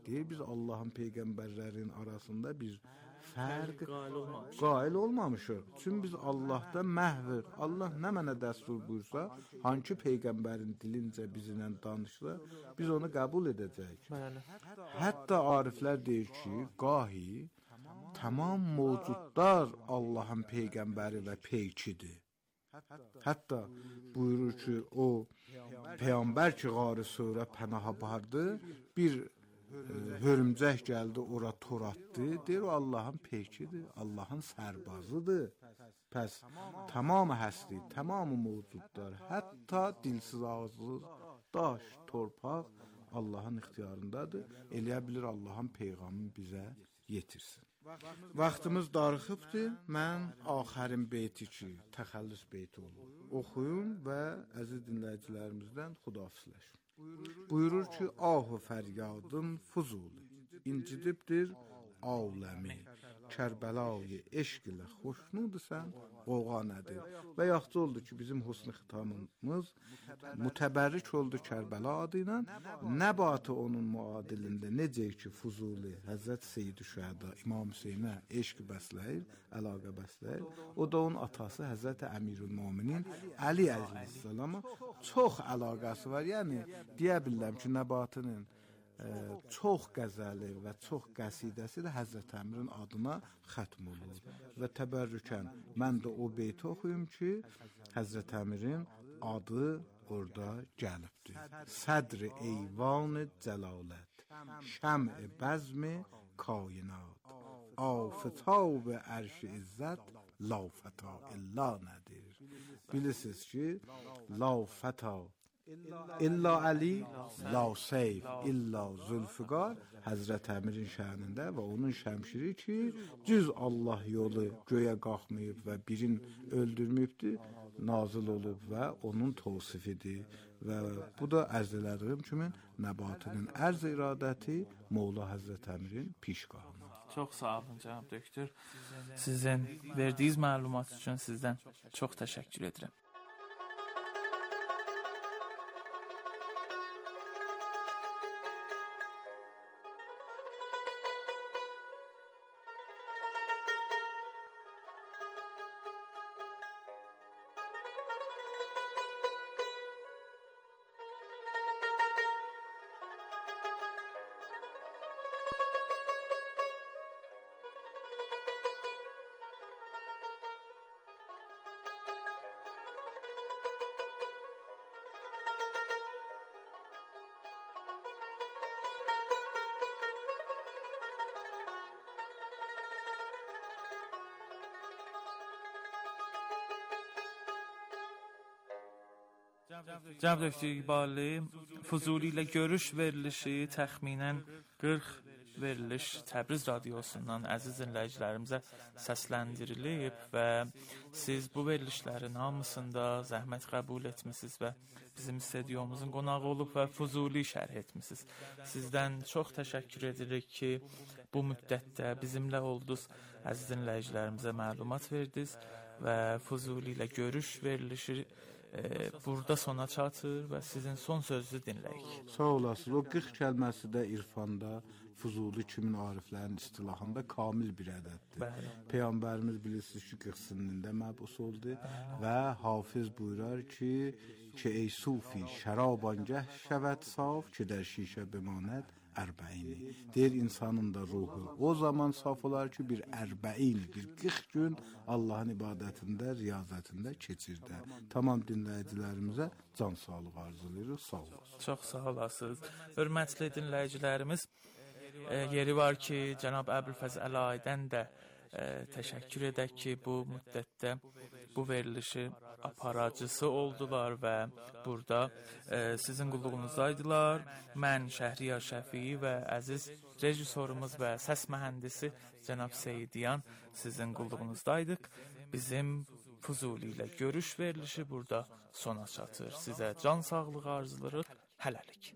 Deyir, biz Allahın peyğəmbərlərinin arasında bir fərq qail olmamışıq. Çünki biz Allahdan məhvıq. Allah nə mənə dəstur buyursa, hansı peyğəmbərin dilincə bizlə danışsa, biz onu qəbul edəcəyik. Hətta ariflər deyir ki, qahi tamam mövcudlar Allahın peyğəmbəri və peykidir. Hətta buyurur ki, o peyğəmbər ki, Qari Surə pənaha bardı, bir hörümcək gəldi, ora tor atdı, deyir, o Allahın peykidir, Allahın sərbazıdır. Pəs, tamamı həsli, tamamı mövcudlar, hətta dilsiz, ağızsız, daş, torpaq Allahın ixtiyarındadır. Eləyə bilir Allahın peyğamını bizə yetirsin. Vaxtımız darıxıbdır. Mən axərin beyti ki, təxəllüs beyti olur. Oxuyun və əziz dinləyicilərimizdən xudafizləşin. Buyurur ki, ahu fəryadım Fuzuli, incidibdir aləmi, Kərbəlayı eşq ilə xoşnudursən, qoğa nədir? Və yaxşı oldu ki, bizim husn-i xitamımız mütəbərrik oldu Kərbəla adı ilə, nəbatı onun müadilində necə ki, Fuzuli, Həzrət Seyyid-i Şəhəda, İmam Hüseynə eşq bəsləyir, əlaqə bəsləyir. O da onun atası Həzrət Əmirül-Müminin Əli əleyhissalama çox əlaqəsi var. Yəni, deyə bilirəm ki, nəbatının çox qəzəli və çox qəsidəsi də Həzrət Əmirin adına xətm olur. Və təbərrükən mən də o beyti oxuyum ki, Həzrət Əmirin adı orada gəlibdir. Sədr-i eyvan-ı cəlalət, şəm-i bəzm-i kainat, aftab-ı ərş-i izzət, la fəta illa nədir? Bilirsiniz ki, la fəta İlla Əli, la Seyf, illa Zülfüqar Həzrət Əmirin şənində və onun şəmşiri ki, cüz Allah yolu göyə qalxmayıb və birin öldürməyibdir, nazil olub və onun tavsifidir. Və bu da ərz elədiyim kimi nəbatının ərz iradəti Molla Həzrət Əmirin pişqahına. Çox sağ olun cənab doktor. Sizin verdiyiniz məlumat üçün sizdən çox təşəkkür edirəm. Cənab doktor İqbali, Fuzuli ilə görüş verilişi təxminən 40 veriliş Təbriz radiosundan əziz dinləyicilərimizə səsləndirilib və siz bu verilişlərin hamısında zəhmət qəbul etmisiniz və bizim stüdyomuzun qonağı olub və Fuzuli şərh etmisiniz. Sizdən çox təşəkkür edirik ki, bu müddətdə bizimlə oldunuz, əziz dinləyicilərimizə məlumat verdiniz və Fuzuli ilə görüş verilişi burada sona çatır və sizin son sözünüzü dinləyik. Sağ olasınız. O 40 kəlməsi də irfanda, Fuzuli kimin ariflərin istilahında kamil bir ədəddir. Bəli. Peyğəmbərimiz bilirsiniz ki, 40 sinində məbus oldu və hafiz buyurar ki, ey sufi şərabangəh şəvət saf, ki der şişə bemanət ərbəini. Deyir insanın da ruhu o zaman saf olar ki, bir ərbəin, bir 40 gün Allahın ibadətində, riyazətində keçirdə. Tamam dinləyicilərimizə can sağlığı arzulayırıq. Sağ olasınız. Çox sağ olasınız. Hörmətli dinləyicilərimiz, yeri var ki, cənab Əbülfəz Əlaydən də təşəkkür edək ki, bu müddətdə bu verilişi aparıcısı oldular və burada sizin qulluğunuzdaydılar. Mən Şəhriyar Şəfii və əziz rejissorumuz və səs mühəndisi cənab Seyidyan sizin qulluğunuzdaydıq. Bizim Fuzuli ilə görüş verilişi burada sona çatır. Sizə can sağlığı arzularıq. Hələlik.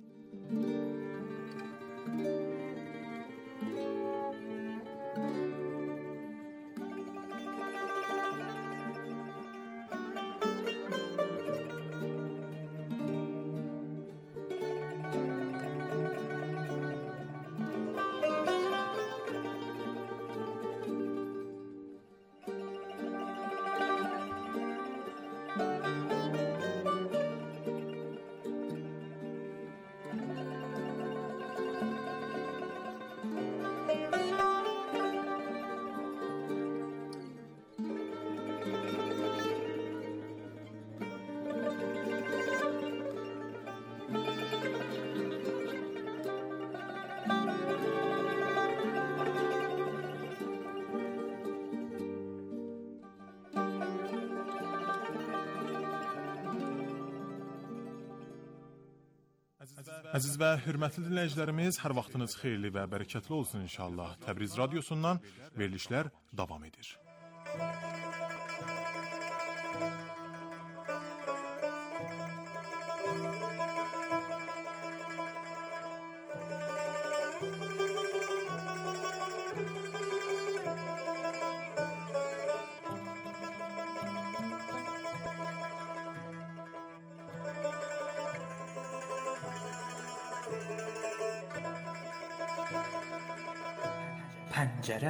Əziz və hörmətli dinləyicilərimiz, hər vaxtınız xeyirli və bərəkətli olsun inşallah. Təbriz radiosundan verilişlər davam edir. Pəncərə.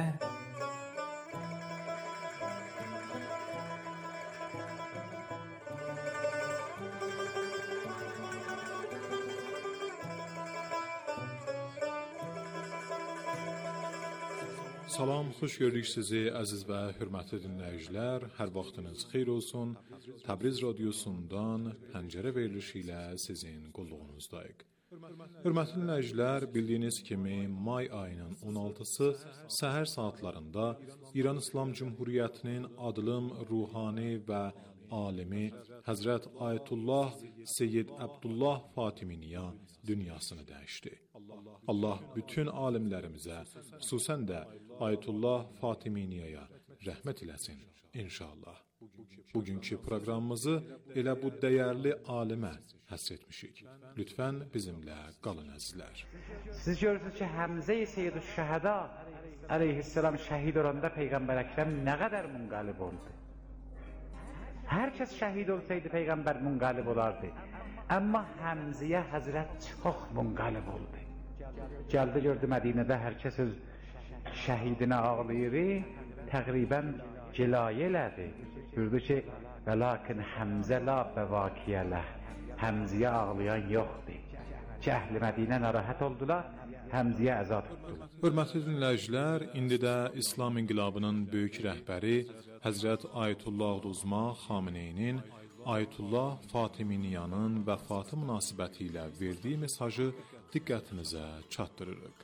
Salam, xoş gördük sizi əziz və hörmətli dinləyicilər. Hər vaxtınız xeyir olsun. Təbriz radiosundan Pəncərə verilişi ilə sizin qulluğunuzdayıq. Hörmətli dinləyicilər, bildiyiniz kimi may ayının 16-sı səhər saatlarında İran İslam Cümhuriyyətinin adılım ruhani və alimi Həzrət Ayətullah Seyyid Abdullah Fatiminiya dünyasını dəyişdi. Allah bütün alimlərimizə, xüsusən də Ayətullah Fatiminiyaya rəhmət eləsin inşallah. Bugünkü proqramımızı elə bu dəyərli alimə həsr etmişik. Lütfən bizimlə qalın əzizlər. Siz görürsünüz ki, Həmzə-i Seyyid-ü-Şəhəda əleyhisselam şəhid olanda Peyğəmbər Əkrəm nə qədər munqalib oldu. Hər kəs şəhid olsaydı Peyğəmbər munqalib olardı. Amma Həmzəyə Həzrət çox munqalib oldu. Gəldi gördü Mədinədə hər kəs öz şəhidinə ağlayır, təqribən cilayə elədi. Gördü ki, və lakin Həmzə la bəvakiyələ, Həmzəyə ağlayan yoxdur. Ki, əhl-i Mədinə narahat oldular, Həmzəyə əza tutdu. Hörmətli dinləyicilər, indi də İslam inqilabının böyük rəhbəri Həzrət Ayətullah Uzma Xameneyinin Ayətullah Fatiminiyanın vəfatı münasibəti ilə verdiyi mesajı diqqətinizə çatdırırıq.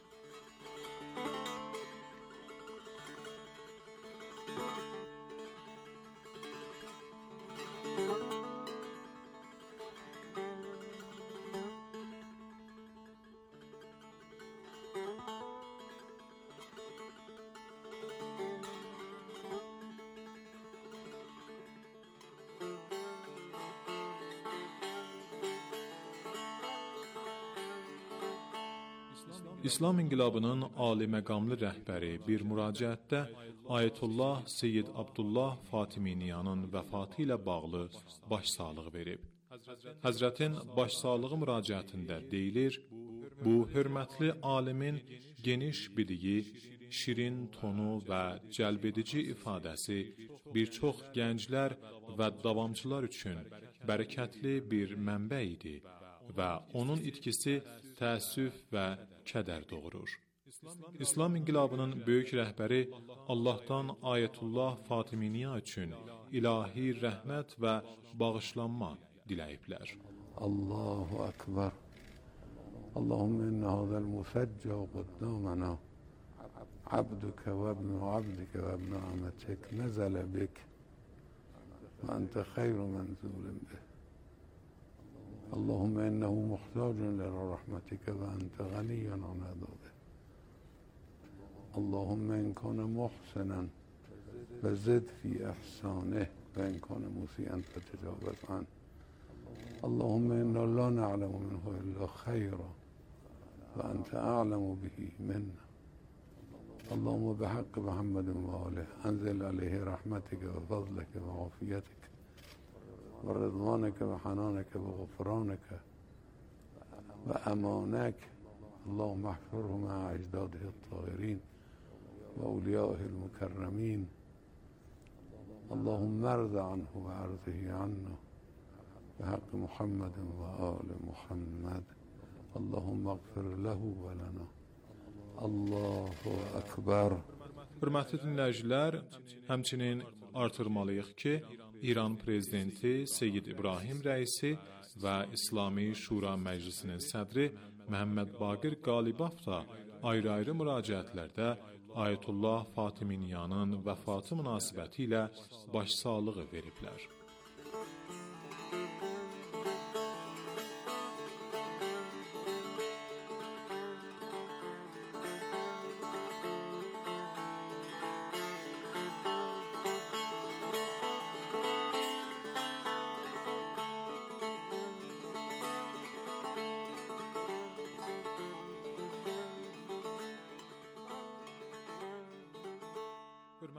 İslam inqilabının ali məqamlı rəhbəri bir müraciətdə Ayətullah Seyyid Abdullah Fatiminiyanın vəfatı ilə bağlı başsağlığı verib. Həzrətin başsağlığı müraciətində deyilir, bu hörmətli alimin geniş biliyi, şirin tonu və cəlbedici ifadəsi bir çox gənclər və davamçılar üçün bərəkətli bir mənbə idi və onun itkisi təəssüf və kədər doğurur. İslam inqilabının böyük rəhbəri Allahdan Ayətullah Fatiminiya üçün ilahi rəhmət və bağışlanma diləyiblər. Allahu Akbar. Allahümme inne hadal mufəccă qaddamana abduka və ibnu abdika və ibnu amatik nəzələ bik və ente xeyru mənzulun bih. اللهم إنه محتاج إلى رحمتك وأنت غني عن عذابه. اللهم إن كان محسنا فزد في إحسانه وإن كان مسيئا فتجاوز عنه. اللهم إنا لا نعلم منه إلا خيرا وأنت أعلم به منا. اللهم بحق محمد وآله أنزل عليه رحمتك وفضلك وعافيتك ورضوانك وحنانك وغفرانك وأمانك. اللهم احفره مع أجداده الطاهرين وأوليائه المكرمين. اللهم ارض عنه وارضه عنا بحق محمد وآل محمد. اللهم اغفر له ولنا. Allahu Akbar. Hörmətli dinləyicilər, həmçinin artırmalıyıq ki, İran prezidenti Seyyid İbrahim rəisi və İslami Şura Məclisinin sədri Məhəmməd Baqir Qalibaf da ayrı-ayrı müraciətlərdə Ayətullah Fatiminiyanın vəfatı münasibəti ilə başsağlığı veriblər.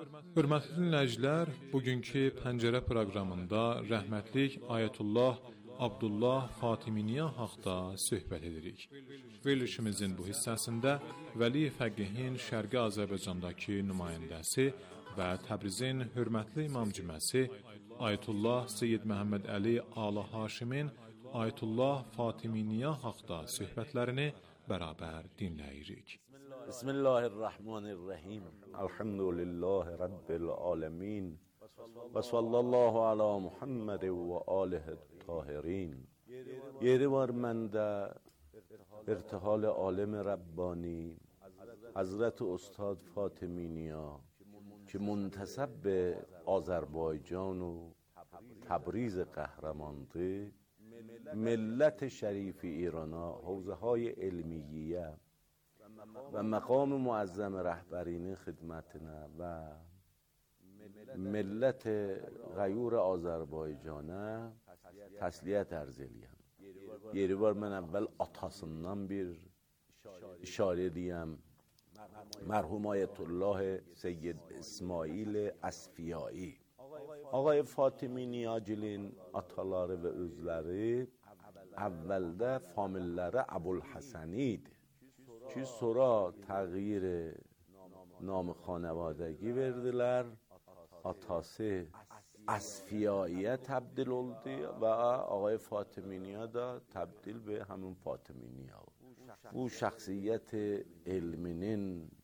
Hörmətli dinləyicilər, bugünkü Pəncərə proqramında rəhmətlik Ayətullah Abdullah Fatiminiya haqda söhbət edirik. Verilişimizin bu hissəsində Vəli Fəqihin Şərqi Azərbaycandakı nümayəndəsi və Təbrizin hörmətli imamciməsi Ayətullah Seyyid Məhəmməd Əli Alı Haşimin Ayətullah Fatiminiya haqda söhbətlərini bərabər dinləyirik. Bismillahirrahmanirrahim. Elhamdülillahi Rabbil alemin. Və sallallahu ala Muhammed və alihi tahirin. Yeri var məndə irtihal alem Rabbani Hazret Ustad Fatiminiya ki muntasab به آذربایجان و تبریز قهرمانده ملت شریف ایران حوزه های علمیه و مقام معظم رهبرین خدمتنا و ملت غیور آذربایجان'a təsliyət ərz eləyəm. Yeri var mən əvvəl atasından bir işarə edəyəm. Mərhum Ayətullah Seyyid İsmail Əsfiyai. Ağay Fatimi Niyacilin ataları və özləri əvvəldə familləri Əbulhəsəni idi. Ki sonra təğyir nam xanevadəgi verdilər. Atası Əsfiyaiyə təbdil oldu və ağay Fatiminiya da təbdil به همون Fatiminiya oldu. Bu şəxsiyyət elminin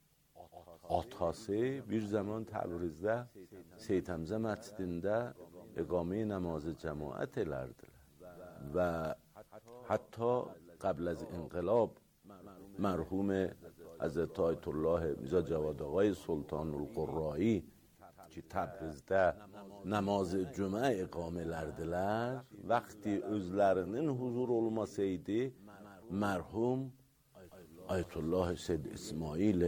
atası bir zaman Təbrizdə Seyyid Həmzə məscidində iqamə namazı cəmaət elərdilər və hətta qəbl az inqilab mərhum Həzrət Ayətullah Mirzə Cavad ağay Sultanulqurrایی ki Təbrizdə namaz cümə iqamə elərdilər, vaxtı özlərinin huzur olmasaydı mərhum Ayətullah Seyyid İsmail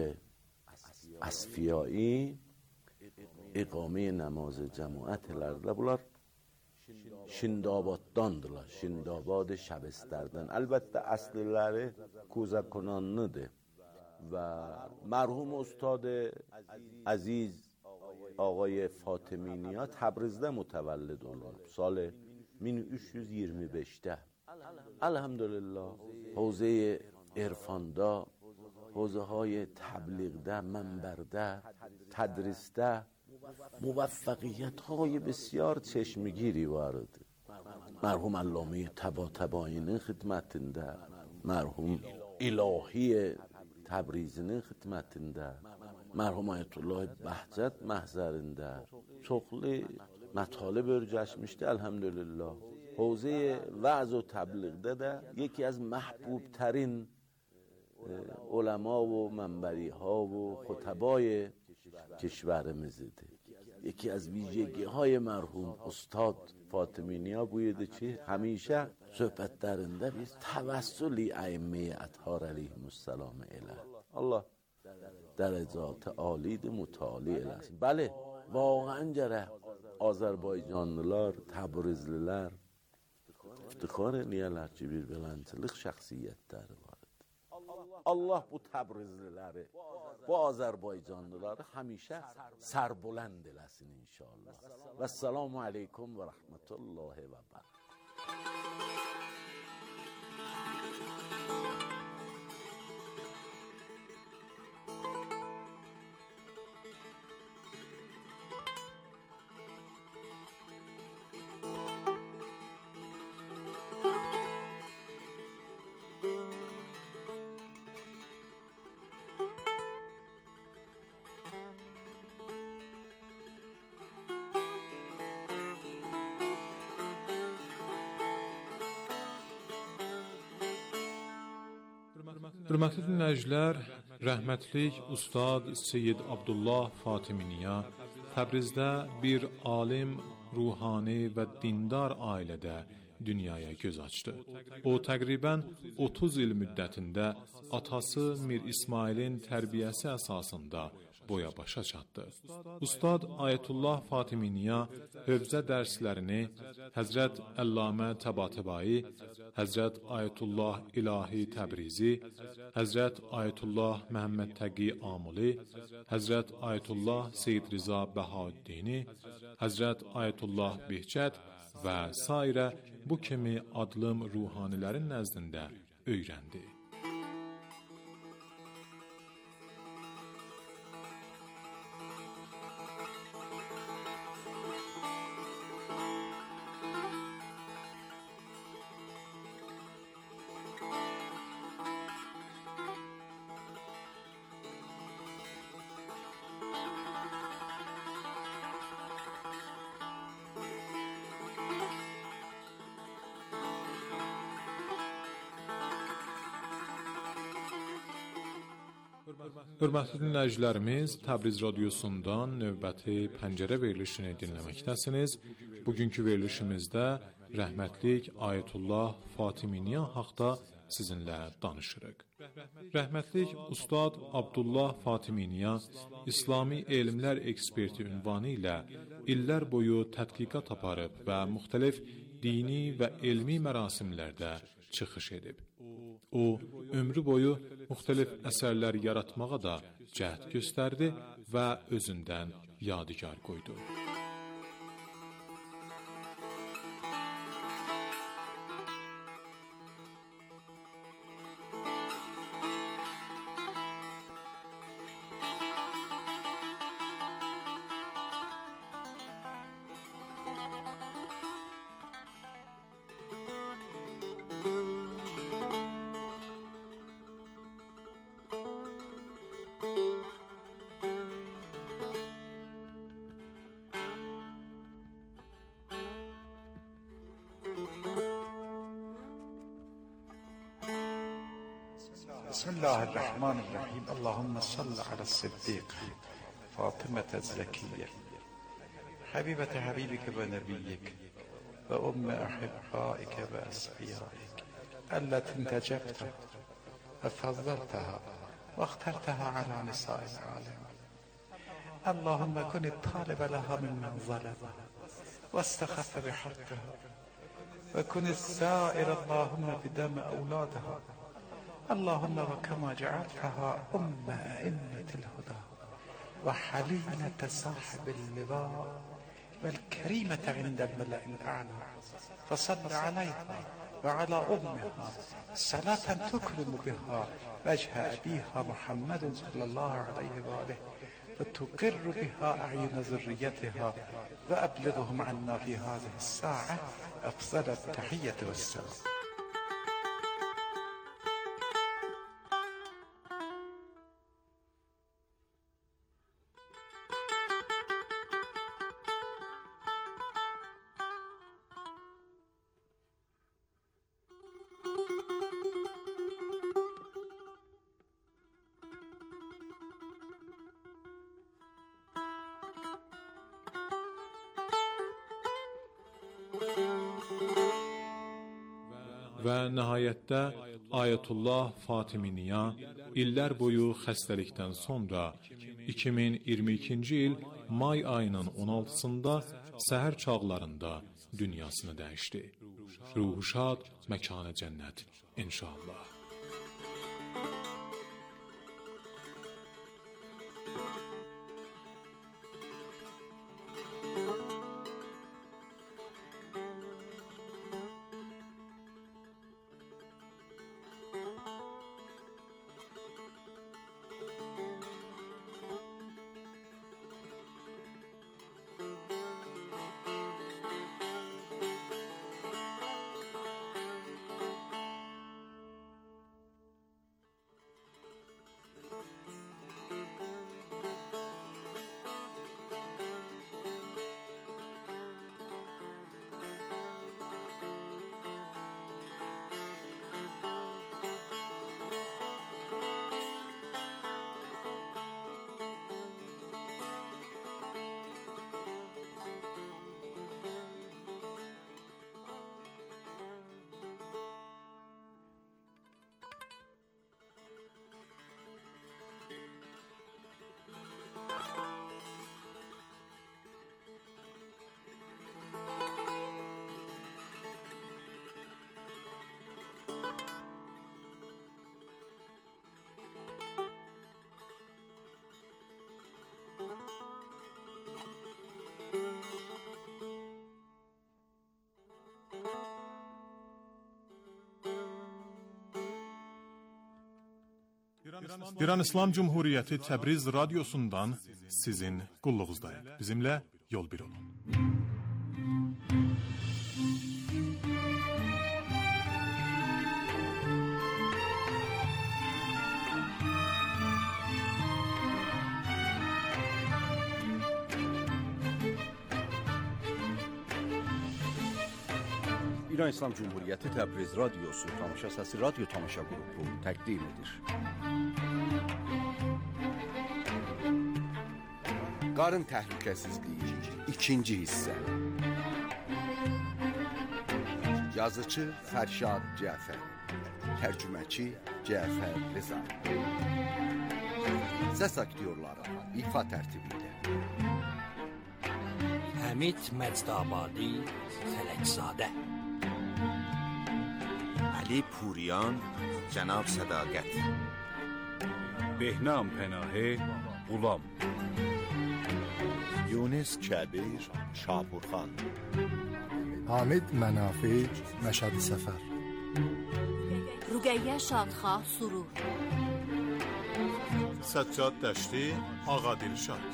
Əsfiyai iqamə namazı cəmaət elərdilər. Bunlar Şindabaddandılar, Şindabad Şəbistərdən. Əlbəttə əsliləri Kozakonanlıdır və mərhum Ustad Əziz آقای فاطمینیا تبریزده متولد oldu. سال 1325'te. Elhamdülillah حوزه عرفاندا، حوزه های تبلیغده، منبرده، تدریسده موفقیت های بسیار çeşmigiri vardı. مرحوم علامه طباطبایی'nin xidmətində, مرحوم ilahi Təbrizinin xidmətində, mərhum Ayətullah Bəhcət məhzərində çoxlu mətalib örgəşmişdi elhamdülillah. Havzə vəz و təbliğdə də یکی از محبوب ترین علما و منبری ها و خطبای کشورimizdi. یکی از ویژگی های مرحوم استاد فاطمینیا بوده که همیشه صحبتlerinde bir təvəssüli ائمه اطهار علیهم السلام اله. Allah درجات عالی متعالی eləsin. Bəli, واقعا gərək Azərbaycanlılar, Təbrizlilər iftixar eləyərlər ki, bir beləncəlik şəxsiyyətləri var. Allah bu Təbrizliləri, bu Azərbaycanlıları həmişə sərbulənd eləsin inşallah. Və səlamu aleykum və rəhmətullahi və bərəkətuhu. Hörmətli dinləyicilər, rəhmətlik Ustad Seyyid Abdullah Fatiminiya Təbrizdə bir alim, ruhani və dindar ailədə dünyaya göz açdı. O təqribən 30 il müddətində atası Mir İsmailin tərbiyəsi əsasında boya başa çatdı. Ustad Ayətullah Fatiminiya hövzə dərslərini Həzrət Əllamə Təbatəbai, Həzrət Ayətullah İlahi Təbrizi, Həzrət Ayətullah Məhəmməd Təqi Amuli, Həzrət Ayətullah Seyyid Riza Bəhaüddini, Həzrət Ayətullah Behçət və sairə bu kimi adlım ruhanilərin nəzdində öyrəndi. Hörmətli dinləyicilərimiz, Təbriz radiosundan növbəti pəncərə verilişini dinləməkdəsiniz. Bugünkü verilişimizdə rəhmətlik Ayətullah Fatiminiya haqda sizinlə danışırıq. Rəhmətlik Ustad Abdullah Fatiminiya İslami elmlər eksperti ünvanı ilə illər boyu tədqiqat aparıb və müxtəlif dini və elmi mərasimlərdə çıxış edib. O, ömrü boyu müxtəlif əsərlər yaratmağa da cəhd göstərdi və özündən yadigar qoydu. بسم الله الرحمن الرحيم اللهم صل على الصديق فاطمة الزكية حبيبة حبيبك ونبيك وأم أحبائك وأصفيائك التي انتجبتها وفضلتها واخترتها على نساء العالمين. اللهم كن الطالب لها ممن ظلمها واستخف بحقها وكن السائر اللهم بدم أولادها اللهم وكما جعلتها أئمة الهدى وحليمة صاحب اللواء والكريمة عند الملأ الأعلى فصل عليها وعلى أمها صلاة تكرم بها وجه أبيها محمد صلى الله عليه وآله وتقر بها أعين ذريتها وأبلغهم عنا في هذه الساعة أفضل التحية والسلام. Və nəhayətdə Ayətullah Fatiminiya illər boyu xəstəlikdən sonra 2022-ci il may ayının 16-sında səhər çağlarında dünyasını dəyişdi. Ruhu şad, məkanə cənnət inşallah. İran İslam Cumhuriyeti Təbriz radyosundan sizin qulluğuzdayıq. Bizimlə yol bir olun. İran İslam Cumhuriyeti Təbriz Radyosu Tamaşa Səsi Radyo Tamaşa Qrupu təqdim edir. Qarın təhlükəsizliyi 2-ci hissə. Yazıcı Fərşad Cəfər, tərcüməçi Cəfər Rıza. Səs aktyorları ifa tərtibi ilə Həmid Məcdabadi, Fələkzadə, علی پوریان جناب صداقت، بهنام پناهه غلام، یونس کبیر شاپورخان، حامد منافع مشهد سفر، رقیه شادخواه سرور، سجاد دشتی آقا دلشاد.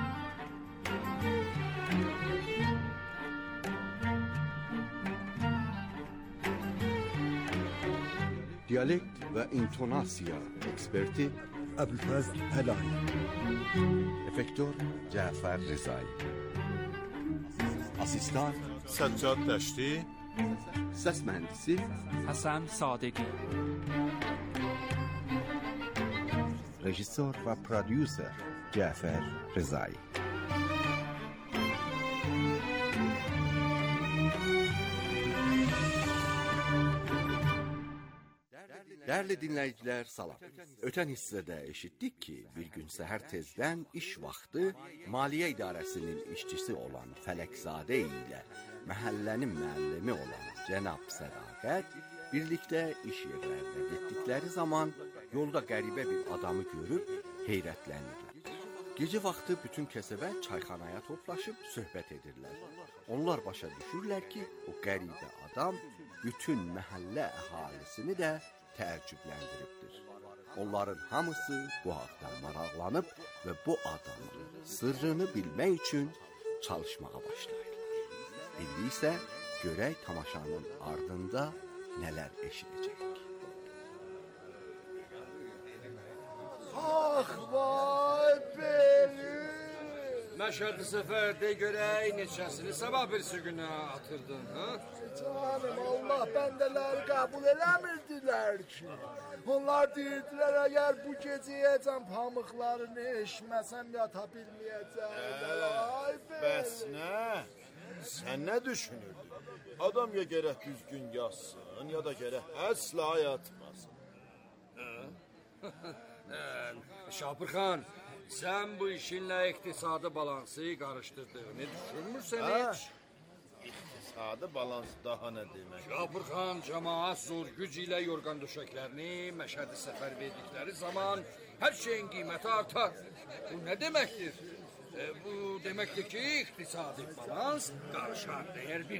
Diyalekt ve intonasiya eksperti Əbülfəzl Əlay, efektör Cəfər Rızay, asistan Səccad Dəşti, səs mühəndisi Həsən Sadəqi, rejissor ve prodüser Cəfər Rızay. Değerli dinleyiciler salam. Öten hissede eşittik ki bir gün seher tezden iş vakti Maliye İdarəsinin işçisi olan Fələkzadə ile mahallenin müəllimi olan Cənab Sədaqət birlikte iş yerlerine gittikleri zaman yolda qəribə bir adamı görüp heyrətlənirlər. Gece vakti bütün kəsəbə çayxanaya toplaşıp söhbət edirlər. Onlar başa düşürlər ki o qəribə adam bütün mahalle əhalisini de təəccübləndiribdir. Onların hamısı bu haqdan maraqlanıb və bu adamın sırrını bilmək üçün çalışmağa başlayırlar. İndi isə görək tamaşanın ardında nələr eşidəcək. Ah vay benim! Məşhəd-i səfərdə görək neçəsini sabah birisi günə atırdın, ha? Canım Allah bendeleri kabul eləmirdilər ki. Onlar deyirdilər əgər bu gecəyəcəm pamıqlarını eşməsəm yata bilməyəcəm. Ay be! Bəs nə? Sən nə düşünürdün? Adam ya gərək düzgün yazsın ya da gərək əsla yatmasın. Şapırxan, sən bu işinlə iqtisadi balansı qarışdırdığını düşünmürsən heç? İqtisadi balans daha nə demək? Şapırxan, cəmaat zor güc ilə yorğan döşəklərini Məşhəd-i səfər verdikləri zaman hər şeyin qiyməti artar. Bu nə deməkdir? Bu deməkdir ki, iqtisadi balans qarışar. Əgər bir